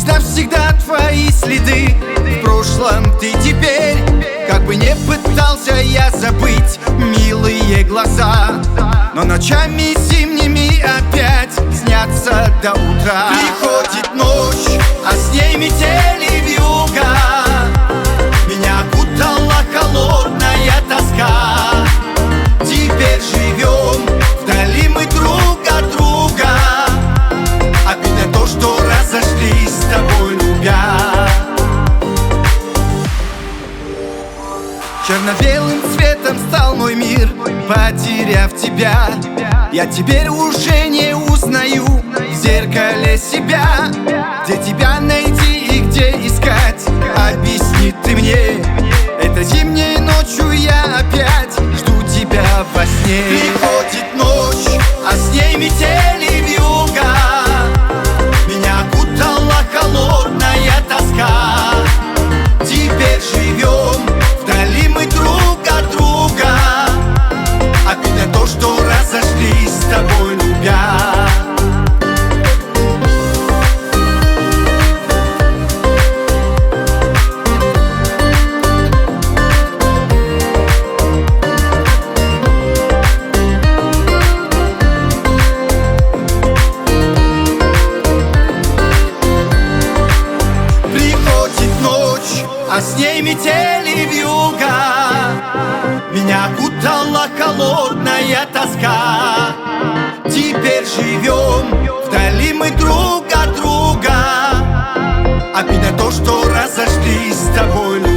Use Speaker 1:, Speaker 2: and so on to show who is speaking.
Speaker 1: лишь навсегда твои следы. В прошлом ты теперь, как бы не пытался я забыть милые глаза, но ночами зимними опять снятся до утра. Приходит ночь, а с ней метель и вьюга. Меня окутала холодная тоска. Теперь живем вдали мы друг от друга. Обидно то, что разошлись с тобой любя. Черно-белым цветом стал мой мир, потеряв тебя. Я теперь уже не узнаю в зеркале себя. Где тебя найти и где искать, объясни ты мне. Это зимней ночью я опять жду тебя во сне. Приходит ночь, а с ней метель и вьюга. Меня окутала холодная тоска. Теперь живем вдали мы друг от друга. Обидно то, что разошлись с тобой любя. А с ней метель и вьюга. Меня окутала холодная тоска. Теперь живем вдали мы друг от друга. Обидно то, что разошлись с тобой.